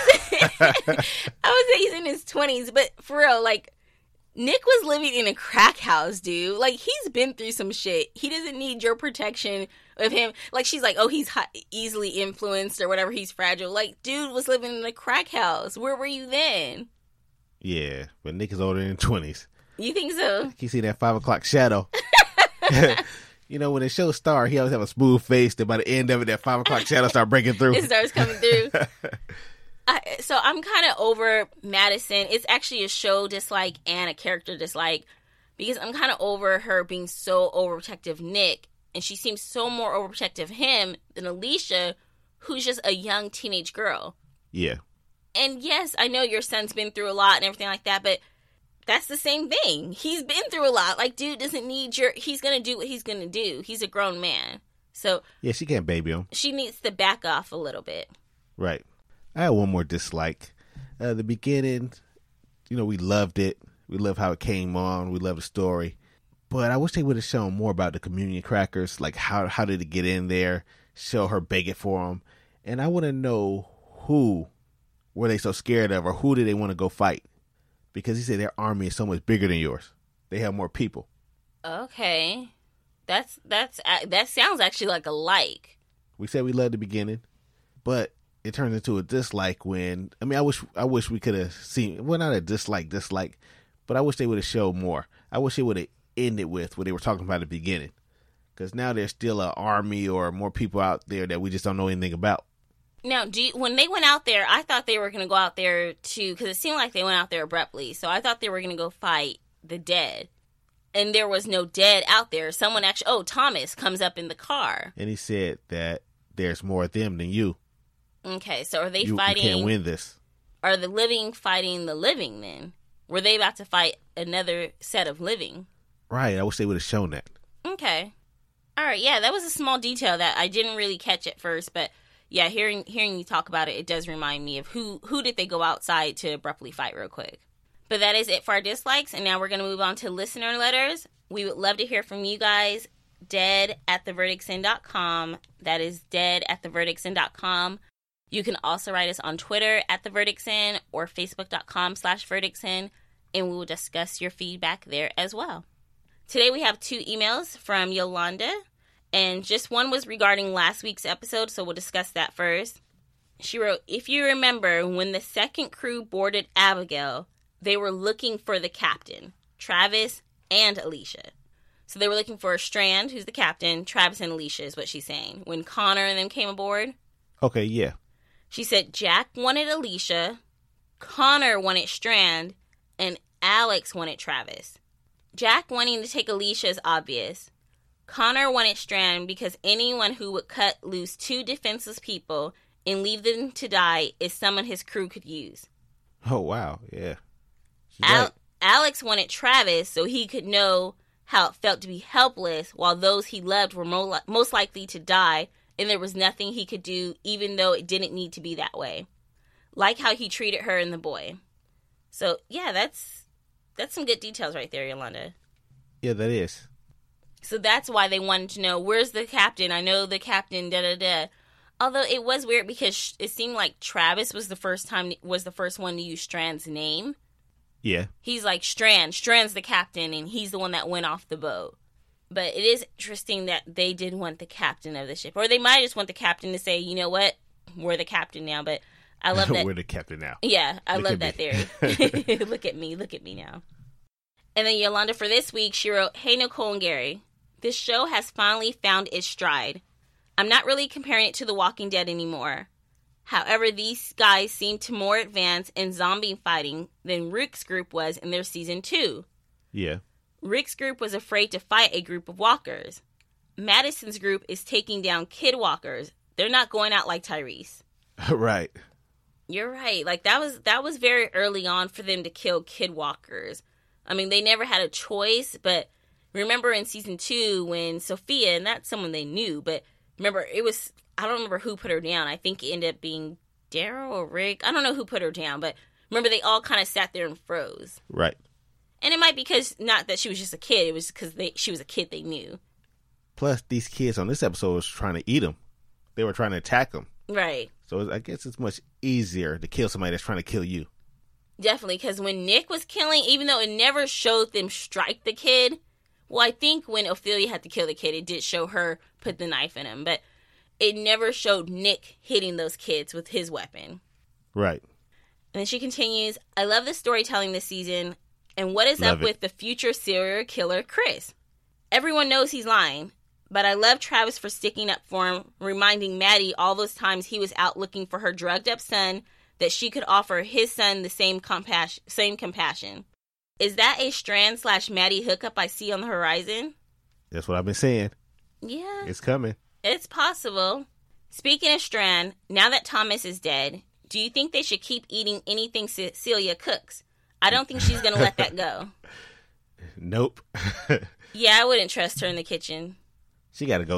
I would say he's in his twenties, but for real, like, Nick was living in a crack house, dude. Like, he's been through some shit. He doesn't need your protection of him. Like, she's like, oh, he's hot, easily influenced or whatever. He's fragile. Like, dude was living in a crack house. Where were you then? Yeah, but Nick is older than twenties. You think so? You see that five o'clock shadow. You know, when the show starts, he always have a smooth face. Then by the end of it, that five o'clock shadow start breaking through. It starts coming through. I, so I'm kind of over Madison. It's actually a show dislike and a character dislike because I'm kind of over her being so overprotective of Nick, and she seems so more overprotective of him than Alicia, who's just a young teenage girl. Yeah. And yes, I know your son's been through a lot and everything like that, but that's the same thing. He's been through a lot. Like, dude doesn't need your... He's going to do what he's going to do. He's a grown man. So yeah, she can't baby him. She needs to back off a little bit. Right. I have one more dislike. Uh, the beginning, you know, we loved it. We love how it came on. We love the story. But I wish they would have shown more about the communion crackers. Like, how how did it get in there? Show her bake it for them. And I want to know who were they so scared of, or who did they want to go fight? Because he said their army is so much bigger than yours. They have more people. Okay. That's, that's, that sounds actually like a like. We said we loved the beginning, but it turns into a dislike when, I mean, I wish I wish we could have seen, well, not a dislike, dislike, but I wish they would have showed more. I wish it would have ended with what they were talking about at the beginning. Because now there's still an army or more people out there that we just don't know anything about. Now, do you, when they went out there, I thought they were going to go out there to, because it seemed like they went out there abruptly. So I thought they were going to go fight the dead. And there was no dead out there. Someone actually, oh, Thomas comes up in the car. And he said that there's more of them than you. Okay, so are they you, fighting? You can't win this. Are the living fighting the living then? Were they about to fight another set of living? Right, I wish they would have shown that. Okay. All right, yeah, that was a small detail that I didn't really catch at first, but yeah, hearing hearing you talk about it, it does remind me of who, who did they go outside to abruptly fight real quick. But that is it for our dislikes, and now we're going to move on to listener letters. We would love to hear from you guys. Dead at the verdicts in dot com. That is dead at the verdicts in dot com. You can also write us on Twitter at the verdicts in or facebook.com slash verdicts in, and we will discuss your feedback there as well. Today we have two emails from Yolanda, and just one was regarding last week's episode, so we'll discuss that first. She wrote, if you remember, when the second crew boarded Abigail, they were looking for the captain, Travis and Alicia. So they were looking for Strand, who's the captain, Travis and Alicia is what she's saying. When Connor and them came aboard. Okay, yeah. She said Jack wanted Alicia, Connor wanted Strand, and Alex wanted Travis. Jack wanting to take Alicia is obvious. Connor wanted Strand because anyone who would cut loose two defenseless people and leave them to die is someone his crew could use. Oh, wow, yeah. Al- right. Alex wanted Travis so he could know how it felt to be helpless while those he loved were mo- li- most likely to die, and there was nothing he could do even though it didn't need to be that way. Like how he treated her and the boy. So, yeah, that's that's some good details right there, Yolanda. Yeah, that is. So that's why they wanted to know, where's the captain? I know the captain, da-da-da. Although it was weird because it seemed like Travis was the first time was the first one to use Strand's name. Yeah. He's like, Strand. Strand's the captain, and he's the one that went off the boat. But it is interesting that they did want the captain of the ship. Or they might just want the captain to say, you know what? We're the captain now. But I love that. We're the captain now. Yeah, I Look love that theory. Look at me. Look at me now. And then Yolanda, for this week, she wrote, hey, Nicole and Gary. This show has finally found its stride. I'm not really comparing it to The Walking Dead anymore. However, these guys seem to more advanced in zombie fighting than Rick's group was in their season two. Yeah. Rick's group was afraid to fight a group of walkers. Madison's group is taking down kid walkers. They're not going out like Tyrese. Right. You're right. Like, that was that was very early on for them to kill kid walkers. I mean, they never had a choice, but remember in season two when Sophia, and that's someone they knew, but remember, it was, I don't remember who put her down. I think it ended up being Daryl or Rick. I don't know who put her down, but remember they all kind of sat there and froze. Right. And it might be because, not that she was just a kid, it was because they she was a kid they knew. Plus, these kids on this episode was trying to eat them. They were trying to attack them. Right. So I guess it's much easier to kill somebody that's trying to kill you. Definitely, because when Nick was killing, even though it never showed them strike the kid, well, I think when Ophelia had to kill the kid, it did show her put the knife in him, but it never showed Nick hitting those kids with his weapon. Right. And then she continues, I love the storytelling this season, and what is love up it. with the future serial killer, Chris? Everyone knows he's lying, but I love Travis for sticking up for him, reminding Maddie all those times he was out looking for her drugged up son, that she could offer his son the same compassion. Same compassion. Is that a Strand slash Maddie hookup I see on the horizon? That's what I've been saying. Yeah. It's coming. It's possible. Speaking of Strand, now that Thomas is dead, do you think they should keep eating anything Celia cooks? I don't think she's going to let that go. Nope. Yeah, I wouldn't trust her in the kitchen. She got to go too.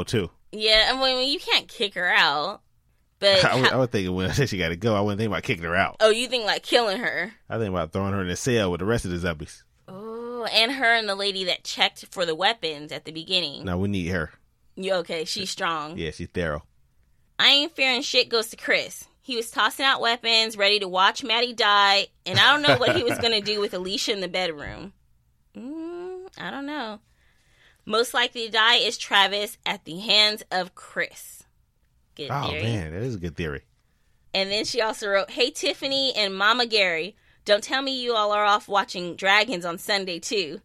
Yeah, I mean, you can't kick her out. But I, was, how, I was thinking when I said she got to go, I wasn't thinking about kicking her out. oh, you think like killing her? I think about throwing her in a cell with the rest of the zombies. Oh, and her and the lady that checked for the weapons at the beginning. No, we need her. You okay? She's strong. Yeah, she's thorough. I ain't fearing shit goes to Chris. He was tossing out weapons, ready to watch Maddie die, and I don't know what he was going to do with Alicia in the bedroom. Mm, I don't know. Most likely to die is Travis at the hands of Chris. Good oh, theory. man, that is a good theory. And then she also wrote, hey, Tiffany and Mama Gary, don't tell me you all are off watching Dragons on Sunday, too.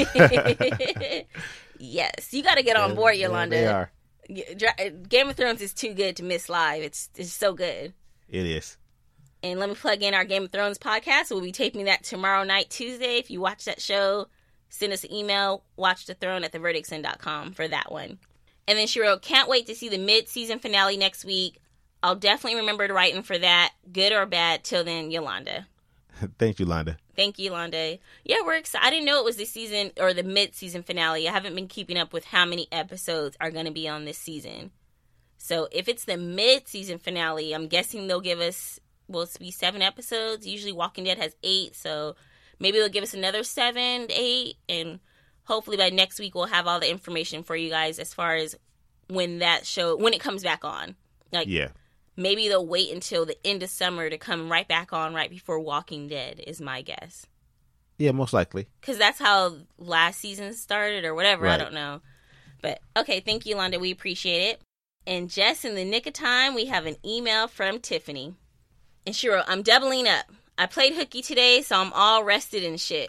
Yes, you got to get on Yeah, board, yeah, Yolanda. they are. Game of Thrones is too good to miss live. It's, it's so good. It is. And let me plug in our Game of Thrones podcast. We'll be taping that tomorrow night, Tuesday. If you watch that show, send us an email, watchthethrone at the verdicts end dot com for that one. And then she wrote, can't wait to see the mid-season finale next week. I'll definitely remember to write in for that, good or bad. Till then, Yolanda. Thank you, Yolanda. Thank you, Yolanda. Yeah, we're excited. I didn't know it was the season or the mid-season finale. I haven't been keeping up with how many episodes are going to be on this season. So if it's the mid-season finale, I'm guessing they'll give us, will it be seven episodes? Usually Walking Dead has eight, so maybe they'll give us another seven, eight, and hopefully by next week we'll have all the information for you guys as far as when that show, when it comes back on. Like, Yeah. maybe they'll wait until the end of summer to come right back on right before Walking Dead is my guess. Yeah, most likely. Because that's how last season started or whatever. Right. I don't know. But, okay, thank you, Yolanda. We appreciate it. And just in the nick of time, we have an email from Tiffany. And she wrote, I'm doubling up. I played hooky today, so I'm all rested and shit.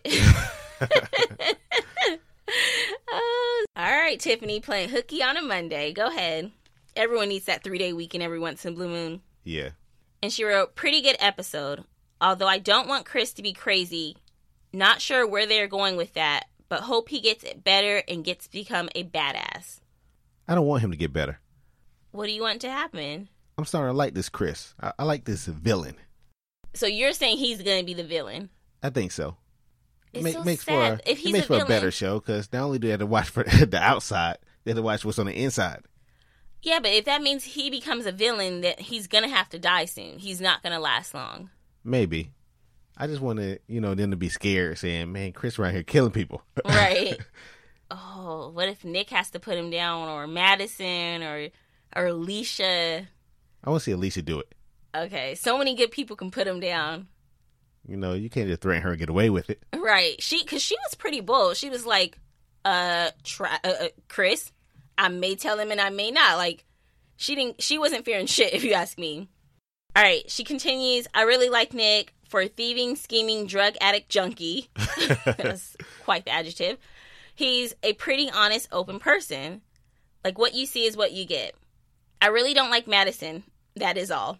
Oh, all right, Tiffany, playing hooky on a Monday. Go ahead. Everyone needs that three-day weekend every once in a blue moon. Yeah. And she wrote, pretty good episode. Although I don't want Chris to be crazy. Not sure where they're going with that, but hope he gets it better and gets to become a badass. I don't want him to get better. What do you want to happen? I'm starting to like this Chris. I, I like this villain. So you're saying he's going to be the villain? I think so. It's Make, so makes sad. for a, If he's it makes a for villain, a better show because not only do they have to watch for the outside, they have to watch what's on the inside. yeah, but if that means he becomes a villain, that he's going to have to die soon. He's not going to last long. Maybe. I just want to, you know, them to be scared, saying, "Man, Chris right here killing people." Right. Oh, what if Nick has to put him down, or Madison, or or Alicia? I want to see Alicia do it. Okay, so many good people can put him down. You know, you can't just threaten her and get away with it. Right. She, because she was pretty bold. She was like, uh, try, uh, uh, Chris, I may tell him and I may not. Like, she didn't, she wasn't fearing shit, if you ask me. All right. She continues, I really like Nick for a thieving, scheming, drug addict junkie. That's quite the adjective. He's a pretty honest, open person. Like, what you see is what you get. I really don't like Madison. That is all.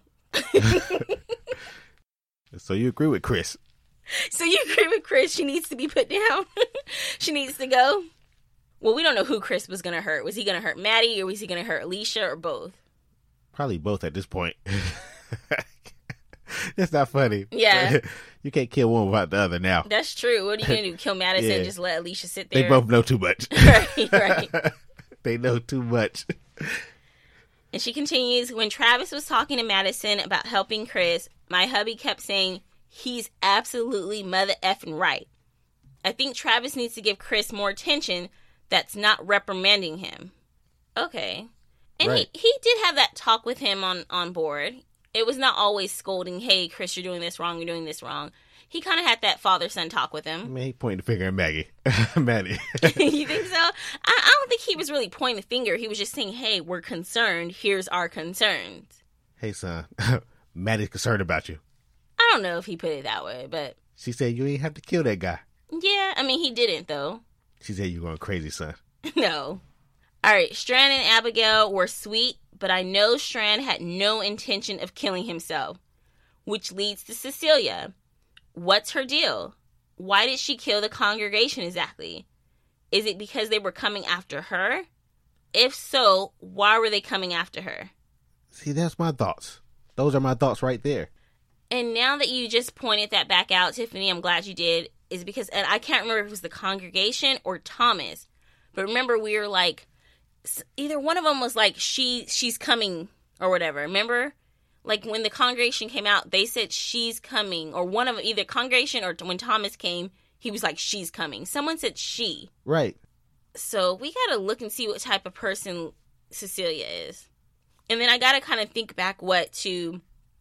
So you agree with Chris? So you agree with Chris? She needs to be put down? She needs to go? Well, we don't know who Chris was going to hurt. Was he going to hurt Maddie, or was he going to hurt Alicia, or both? Probably both at this point. That's not funny. Yeah. You can't kill one without the other now. That's true. What are you going to do? Kill Madison Yeah. and just let Alicia sit there? They both know too much. Right, right. They know too much. And she continues, when Travis was talking to Madison about helping Chris, my hubby kept saying, he's absolutely mother effing right. I think Travis needs to give Chris more attention that's not reprimanding him. Okay. And Right. he, he did have that talk with him on, on board. It was not always scolding, hey, Chris, you're doing this wrong, you're doing this wrong. He kind of had that father-son talk with him. Man, he pointing the finger at Maggie. Maddie. You think so? I, I don't think he was really pointing the finger. He was just saying, hey, we're concerned. Here's our concerns. Hey, son. Maddie's concerned about you. I don't know if he put it that way, but She said you ain't have to kill that guy. yeah, I mean, he didn't, though. She said you're going crazy, son. No. All right, Strand and Abigail were sweet, but I know Strand had no intention of killing himself, which leads to Cecilia. What's her deal? Why did she kill the congregation exactly? Is it because they were coming after her? If so, why were they coming after her? See, that's my thoughts. Those are my thoughts right there. And now that you just pointed that back out, Tiffany, I'm glad you did, is because, and I can't remember if it was the congregation or Thomas, but remember we were like, either one of them was like, she she's coming or whatever. Remember? Like when the congregation came out, they said she's coming. Or one of them, either congregation or when Thomas came, he was like, she's coming. Someone said she. Right. So we got to look and see what type of person Cecilia is. And then I got to kind of think back what to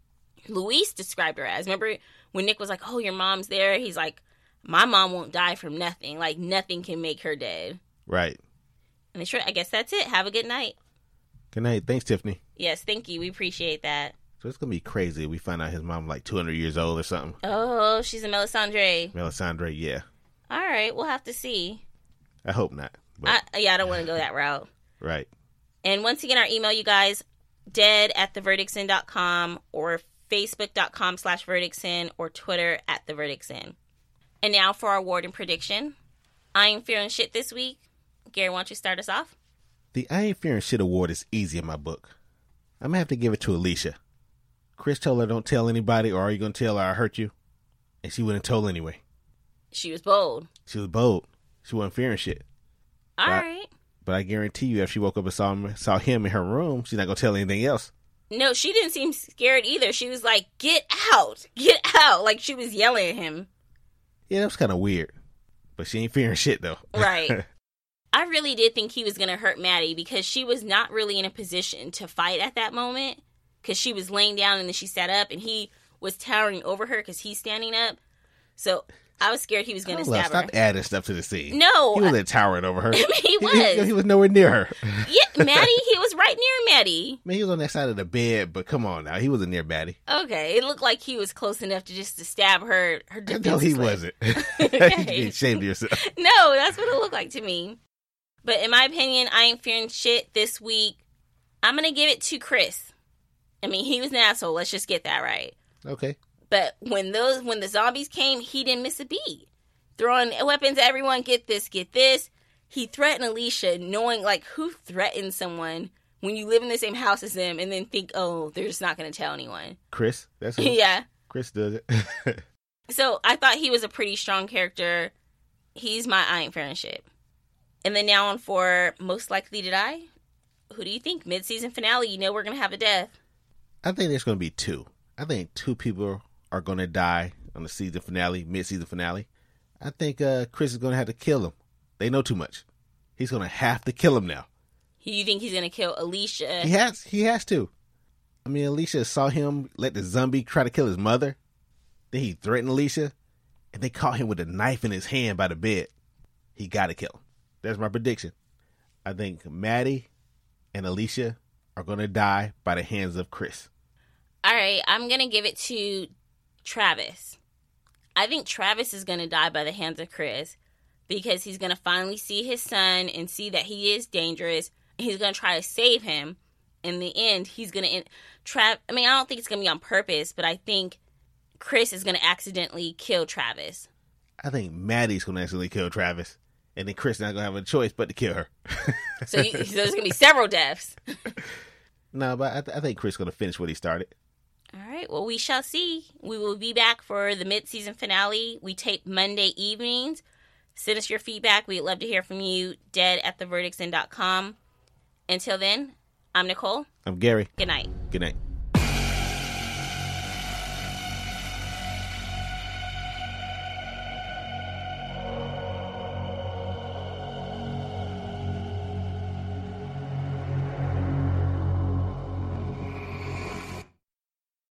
Luis described her as. Remember when Nick was like, oh, your mom's there? He's like, my mom won't die from nothing. Like nothing can make her dead. Right. And sure, I guess that's it. Have a good night. Good night. Thanks, Tiffany. Yes, thank you. We appreciate that. So it's going to be crazy if we find out his mom like two hundred years old or something. Oh, she's a Melisandre. Melisandre, yeah. All right, we'll have to see. I hope not. But... I, yeah, I don't want to go that route. Right. And once again, our email, you guys, dead at the verdict's in dot com or facebook.com slash verdict's in or Twitter at the verdict's in. And now for our award and prediction. I ain't fearing shit this week. Gary, why don't you start us off? The I Ain't Fearing Shit award is easy in my book. I'm going to have to give it to Alicia. Chris told her, don't tell anybody, or are you going to tell her I hurt you? And she wouldn't have told anyway. She was bold. She was bold. She wasn't fearing shit. All but right. I, but I guarantee you, if she woke up and saw him, saw him in her room, she's not going to tell anything else. No, she didn't seem scared either. She was like, get out. Get out. Like she was yelling at him. Yeah, that was kind of weird. But she ain't fearing shit, though. Right. I really did think he was going to hurt Maddie because she was not really in a position to fight at that moment. Because she was laying down and then she sat up and he was towering over her because he's standing up. So I was scared he was going to stab Stop her. adding stuff to the scene. No. He wasn't towering over her. I mean, he was. He, he was nowhere near her. Yeah, Maddie, he was right near Maddie. I mean, he was on that side of the bed, but come on now. He wasn't near Maddie. Okay, it looked like he was close enough to just to stab her. her No, he wasn't. You can be ashamed of yourself. No, that's what it looked like to me. But in my opinion, I ain't fearing shit this week. I'm going to give it to Chris. I mean, he was an asshole. Let's just get that right. Okay. But when those when the zombies came, he didn't miss a beat. Throwing weapons at everyone, get this, get this. He threatened Alicia, knowing, like, who threatens someone when you live in the same house as them and then think, oh, they're just not going to tell anyone. Chris? That's who? Yeah. Chris does it. So I thought he was a pretty strong character. He's my I ain't fearing shit. And then now on for Most Likely to Die. Who do you think? Mid-season finale, you know we're going to have a death. I think there's going to be two. I think two people are going to die on the season finale, mid-season finale. I think uh, Chris is going to have to kill him. They know too much. He's going to have to kill him now. You think he's going to kill Alicia? He has. He has to. I mean, Alicia saw him let the zombie try to kill his mother. Then he threatened Alicia. And they caught him with a knife in his hand by the bed. He got to kill him. That's my prediction. I think Maddie and Alicia are going to die by the hands of Chris. All right, I'm going to give it to Travis. I think Travis is going to die by the hands of Chris because he's going to finally see his son and see that he is dangerous. He's going to try to save him. In the end, he's going to... Trav. I mean, I don't think it's going to be on purpose, but I think Chris is going to accidentally kill Travis. I think Maddie's going to accidentally kill Travis. And then Chris is not going to have a choice but to kill her. so, you, so there's going to be several deaths. No, but I, th- I think Chris is going to finish what he started. All right. Well, we shall see. We will be back for the mid-season finale. We tape Monday evenings. Send us your feedback. We'd love to hear from you. Dead at the verdict's in dot com. Until then, I'm Nicole. I'm Gary. Good night. Good night.